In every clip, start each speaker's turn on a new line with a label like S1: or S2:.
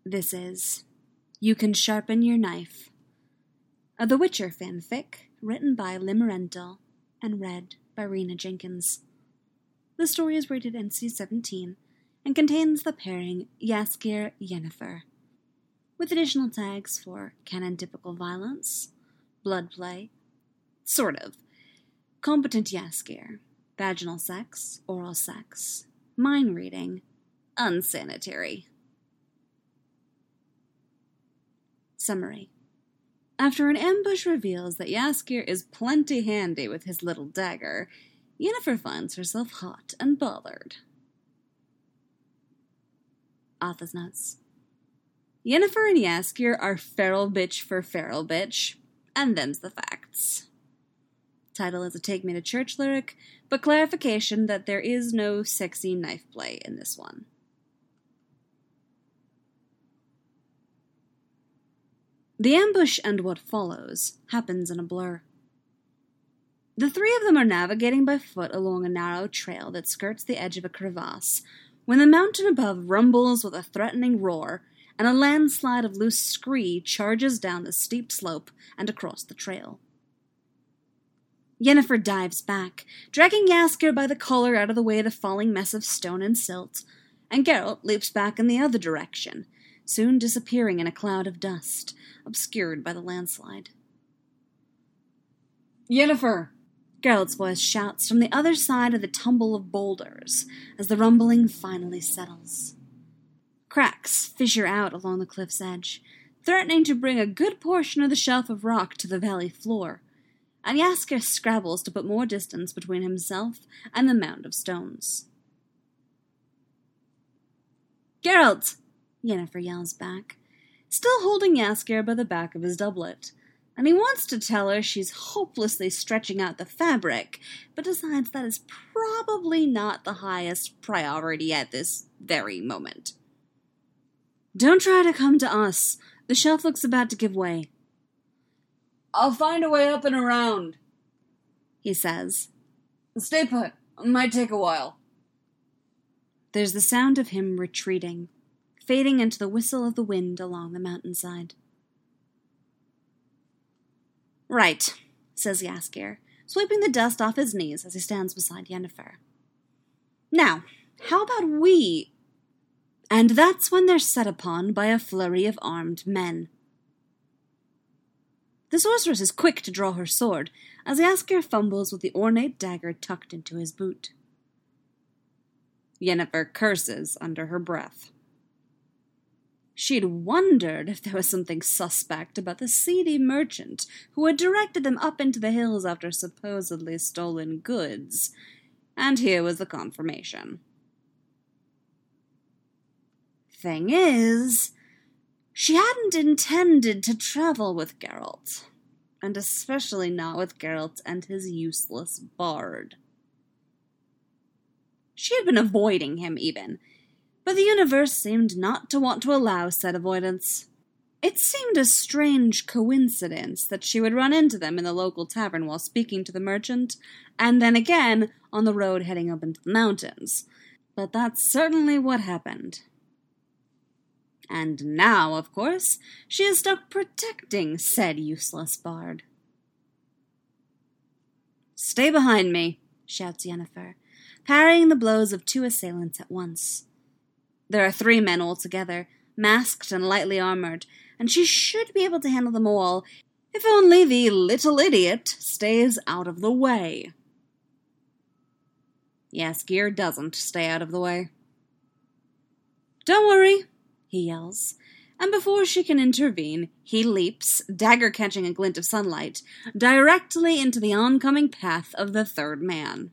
S1: This is You Can Sharpen Your Knife, a The Witcher fanfic written by Limerendal and read by Rena Jenkins. The story is rated NC-17 and contains the pairing Jaskier Yennefer, with additional tags for canon-typical violence, blood play, sort of, competent Jaskier, vaginal sex, oral sex, mind reading, unsanitary. Summary. After an ambush reveals that Jaskier is plenty handy with his little dagger, Yennefer finds herself hot and bothered. Author's notes. Yennefer and Jaskier are feral bitch for feral bitch, and them's the facts. Title is a Take Me to Church lyric, but clarification that there is no sexy knife play in this one. The ambush and what follows happens in a blur. The three of them are navigating by foot along a narrow trail that skirts the edge of a crevasse, when the mountain above rumbles with a threatening roar, and a landslide of loose scree charges down the steep slope and across the trail. Yennefer dives back, dragging Jaskier by the collar out of the way of the falling mess of stone and silt, and Geralt leaps back in the other direction, soon disappearing in a cloud of dust, obscured by the landslide. Yennefer! Geralt's voice shouts from the other side of the tumble of boulders, as the rumbling finally settles. Cracks fissure out along the cliff's edge, threatening to bring a good portion of the shelf of rock to the valley floor, and Jaskier scrabbles to put more distance between himself and the mound of stones. Geralt! Yennefer yells back, still holding Jaskier by the back of his doublet, and he wants to tell her she's hopelessly stretching out the fabric, but decides that is probably not the highest priority at this very moment. Don't try to come to us. The shelf looks about to give way. I'll find a way up and around, he says. Stay put. It might take a while. There's the sound of him retreating, fading into the whistle of the wind along the mountainside. Right, says Jaskier, sweeping the dust off his knees as he stands beside Yennefer. Now, how about we... And that's when they're set upon by a flurry of armed men. The sorceress is quick to draw her sword, as Jaskier fumbles with the ornate dagger tucked into his boot. Yennefer curses under her breath. She'd wondered if there was something suspect about the seedy merchant who had directed them up into the hills after supposedly stolen goods, and here was the confirmation. Thing is, she hadn't intended to travel with Geralt, and especially not with Geralt and his useless bard. She had been avoiding him, even, but the universe seemed not to want to allow said avoidance. It seemed a strange coincidence that she would run into them in the local tavern while speaking to the merchant, and then again on the road heading up into the mountains. But that's certainly what happened. And now, of course, she is stuck protecting said useless bard. Stay behind me, shouts Yennefer, parrying the blows of two assailants at once. There are 3 men altogether, masked and lightly armored, and she should be able to handle them all, if only the little idiot stays out of the way. Jaskier doesn't stay out of the way. Don't worry, he yells, and before she can intervene, he leaps, dagger catching a glint of sunlight, directly into the oncoming path of the 3rd man.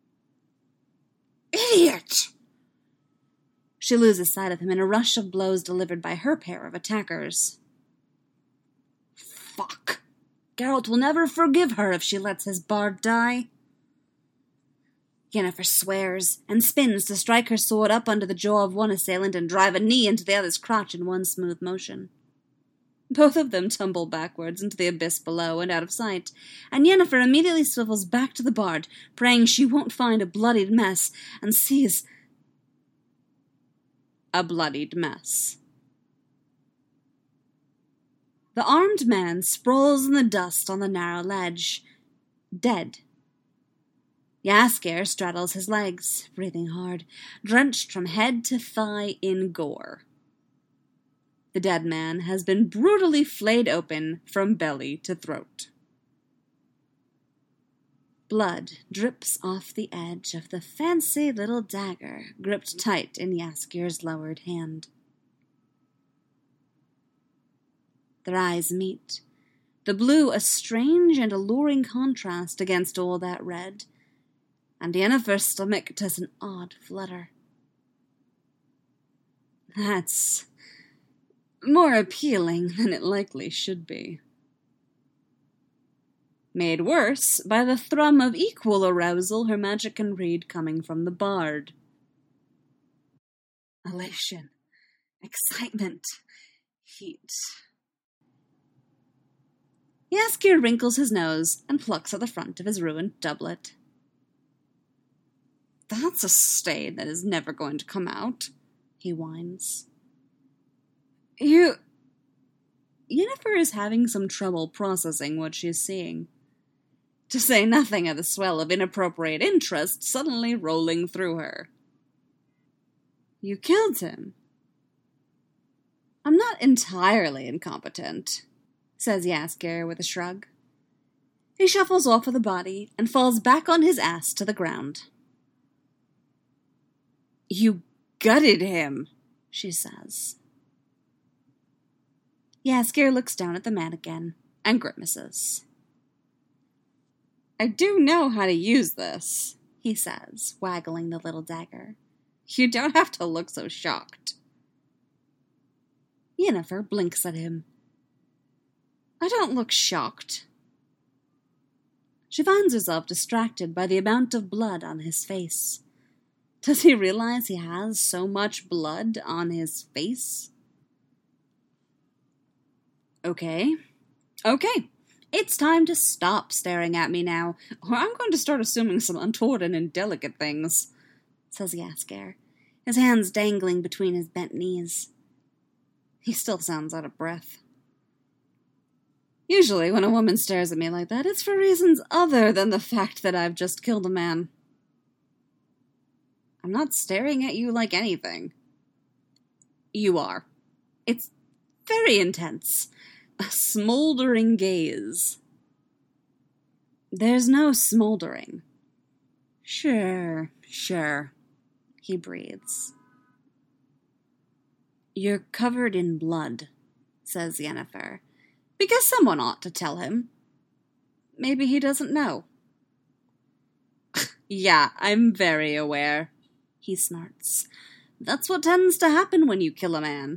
S1: Idiot! She loses sight of him in a rush of blows delivered by her pair of attackers. Fuck! Geralt will never forgive her if she lets his bard die. Yennefer swears and spins to strike her sword up under the jaw of one assailant and drive a knee into the other's crotch in one smooth motion. Both of them tumble backwards into the abyss below and out of sight, and Yennefer immediately swivels back to the bard, praying she won't find a bloodied mess, and sees a bloodied mess. The armed man sprawls in the dust on the narrow ledge, dead. Jaskier straddles his legs, breathing hard, drenched from head to thigh in gore. The dead man has been brutally flayed open from belly to throat. Blood drips off the edge of the fancy little dagger gripped tight in Jaskier's lowered hand. Their eyes meet, the blue a strange and alluring contrast against all that red, and Yennefer's stomach does an odd flutter. That's more appealing than it likely should be. Made worse by the thrum of equal arousal her magic can read coming from the bard. Elation, excitement, heat. Jaskier wrinkles his nose and plucks at the front of his ruined doublet. That's a stain that is never going to come out, he whines. Yennefer is having some trouble processing what she's seeing. To say nothing of the swell of inappropriate interest suddenly rolling through her. You killed him. I'm not entirely incompetent, says Jaskier with a shrug. He shuffles off with the body and falls back on his ass to the ground. You gutted him, she says. Jaskier looks down at the man again and grimaces. I do know how to use this, he says, waggling the little dagger. You don't have to look so shocked. Yennefer blinks at him. I don't look shocked. She finds herself distracted by the amount of blood on his face. Does he realize he has so much blood on his face? Okay. It's time to stop staring at me now, or I'm going to start assuming some untoward and indelicate things, says Jaskier, his hands dangling between his bent knees. He still sounds out of breath. Usually when a woman stares at me like that, it's for reasons other than the fact that I've just killed a man. I'm not staring at you like anything. You are. It's very intense. A smoldering gaze. There's no smoldering. Sure, he breathes. You're covered in blood, says Yennefer, because someone ought to tell him. Maybe he doesn't know. Yeah, I'm very aware, he snorts. That's what tends to happen when you kill a man.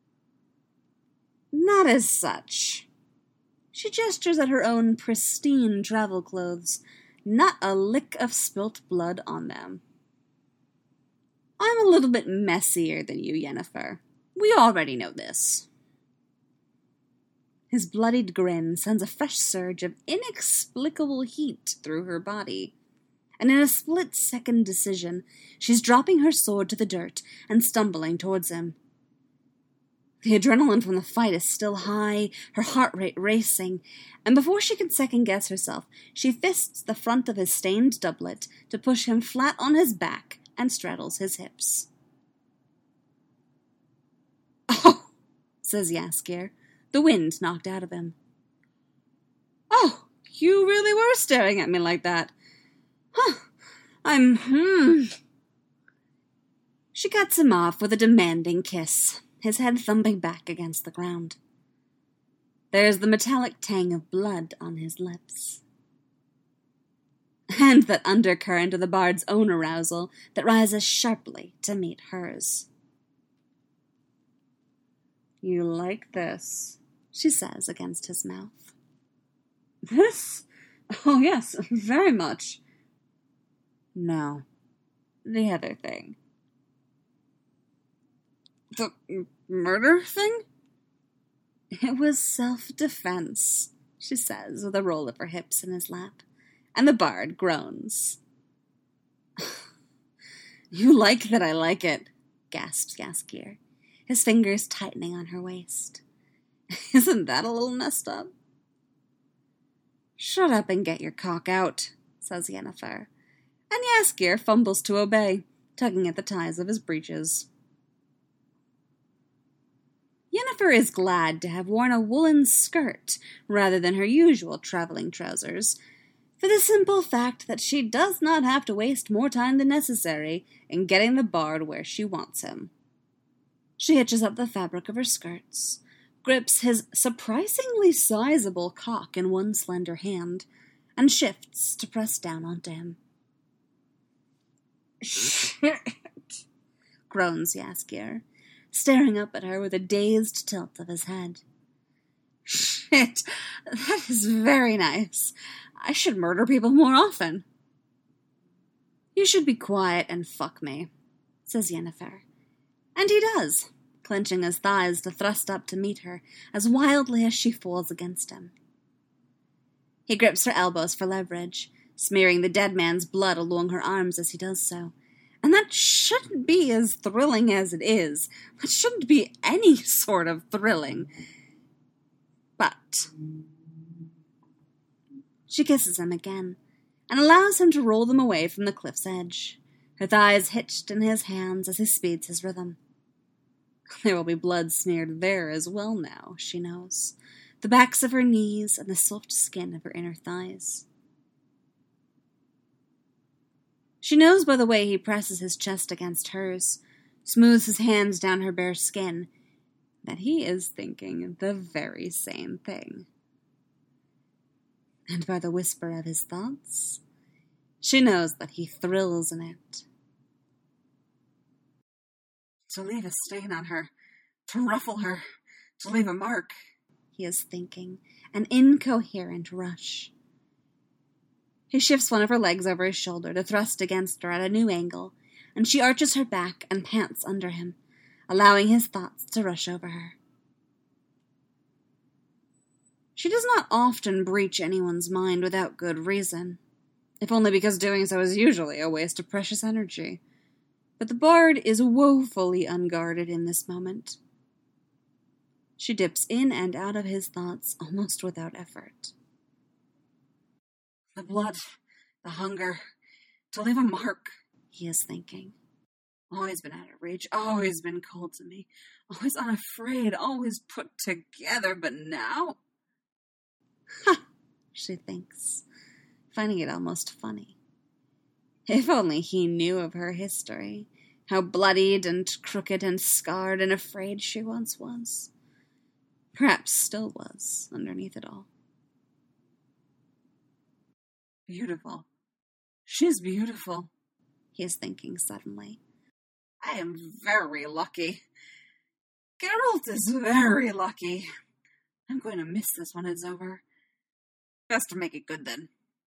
S1: Not as such. She gestures at her own pristine travel clothes, not a lick of spilt blood on them. I'm a little bit messier than you, Yennefer. We already know this. His bloodied grin sends a fresh surge of inexplicable heat through her body, and in a split-second decision, she's dropping her sword to the dirt and stumbling towards him. The adrenaline from the fight is still high, her heart rate racing, and before she can second-guess herself, she fists the front of his stained doublet to push him flat on his back and straddles his hips. Oh, says Jaskier, the wind knocked out of him. Oh, you really were staring at me like that. Huh, She cuts him off with a demanding kiss, his head thumping back against the ground. There's the metallic tang of blood on his lips. And that undercurrent of the bard's own arousal that rises sharply to meet hers. You like this, she says against his mouth. This? Oh, yes, very much. No, the other thing. The murder thing? It was self-defense, she says with a roll of her hips in his lap, and the bard groans. You like that I like it, gasps Jaskier, his fingers tightening on her waist. Isn't that a little messed up? Shut up and get your cock out, says Yennefer. And Jaskier fumbles to obey, tugging at the ties of his breeches. Yennefer is glad to have worn a woolen skirt rather than her usual traveling trousers, for the simple fact that she does not have to waste more time than necessary in getting the bard where she wants him. She hitches up the fabric of her skirts, grips his surprisingly sizable cock in one slender hand, and shifts to press down onto him. Shit, groans Jaskier, staring up at her with a dazed tilt of his head. Shit, that is very nice. I should murder people more often. You should be quiet and fuck me, says Yennefer. And he does, clenching his thighs to thrust up to meet her as wildly as she falls against him. He grips her elbows for leverage, smearing the dead man's blood along her arms as he does so. And that shouldn't be as thrilling as it is. That shouldn't be any sort of thrilling. But she kisses him again, and allows him to roll them away from the cliff's edge, her thighs hitched in his hands as he speeds his rhythm. There will be blood smeared there as well now, she knows, the backs of her knees and the soft skin of her inner thighs. She knows by the way he presses his chest against hers, smooths his hands down her bare skin, that he is thinking the very same thing. And by the whisper of his thoughts, she knows that he thrills in it. To leave a stain on her, to ruffle her, to leave a mark, he is thinking, an incoherent rush. He shifts one of her legs over his shoulder to thrust against her at a new angle, and she arches her back and pants under him, allowing his thoughts to rush over her. She does not often breach anyone's mind without good reason, if only because doing so is usually a waste of precious energy. But the bard is woefully unguarded in this moment. She dips in and out of his thoughts almost without effort. The blood, the hunger, to leave a mark, he is thinking. Always been out of reach, always been cold to me, always unafraid, always put together, but now? Ha! She thinks, finding it almost funny. If only he knew of her history, how bloodied and crooked and scarred and afraid she once was. Perhaps still was, underneath it all. Beautiful. She's beautiful, he is thinking suddenly. I am very lucky. Geralt is very lucky. I'm going to miss this when it's over. Best to make it good then.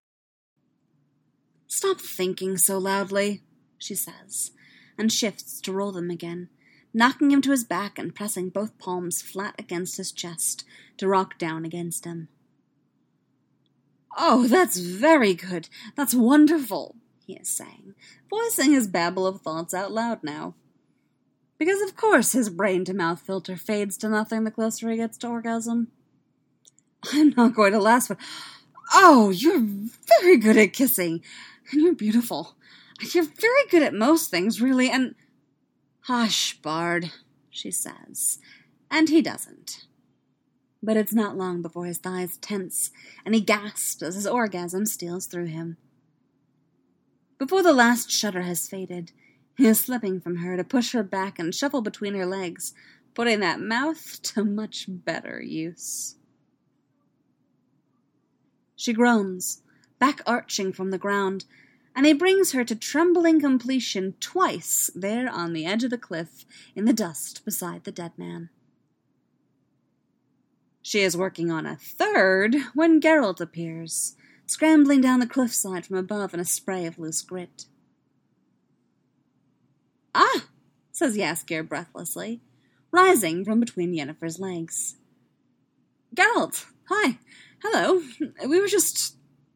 S1: Stop thinking so loudly, she says, and shifts to roll them again, knocking him to his back and pressing both palms flat against his chest to rock down against him. Oh, that's very good. That's wonderful, he is saying, voicing his babble of thoughts out loud now. Because of course his brain-to-mouth filter fades to nothing the closer he gets to orgasm. I'm not going to last, but... Oh, you're very good at kissing, and you're beautiful. You're very good at most things, really, and... Hush, Bard, she says, and he doesn't. But it's not long before his thighs tense, and he gasps as his orgasm steals through him. Before the last shudder has faded, he is slipping from her to push her back and shuffle between her legs, putting that mouth to much better use. She groans, back arching from the ground, and he brings her to trembling completion twice there on the edge of the cliff in the dust beside the dead man. She is working on a third when Geralt appears, scrambling down the cliffside from above in a spray of loose grit. Ah, says Jaskier breathlessly, rising from between Yennefer's legs. Geralt, hi, hello, we were just,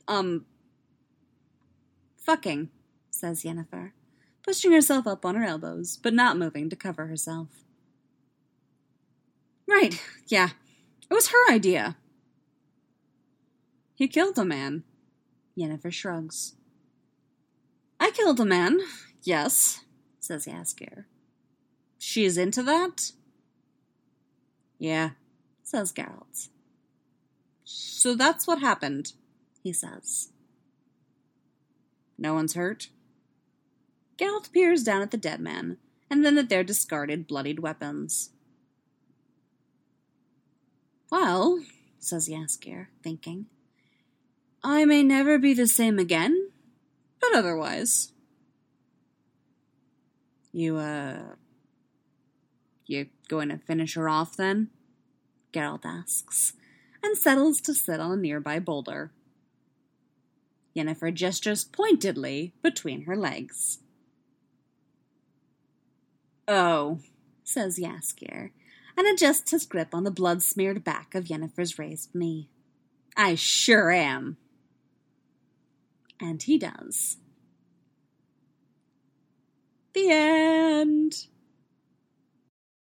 S1: fucking, says Yennefer, pushing herself up on her elbows, but not moving to cover herself. Right, yeah, It was her idea. He killed a man. Yennefer shrugs. I killed a man, yes, says Jaskier. She's into that? Yeah, says Geralt. So that's what happened, he says. No one's hurt? Geralt peers down at the dead man, and then at their discarded, bloodied weapons. Well, says Jaskier, thinking, I may never be the same again, but otherwise. You going to finish her off, then? Geralt asks, and settles to sit on a nearby boulder. Yennefer gestures pointedly between her legs. Oh, says Jaskier, and adjusts his grip on the blood-smeared back of Yennefer's raised knee. I sure am. And he does. The end.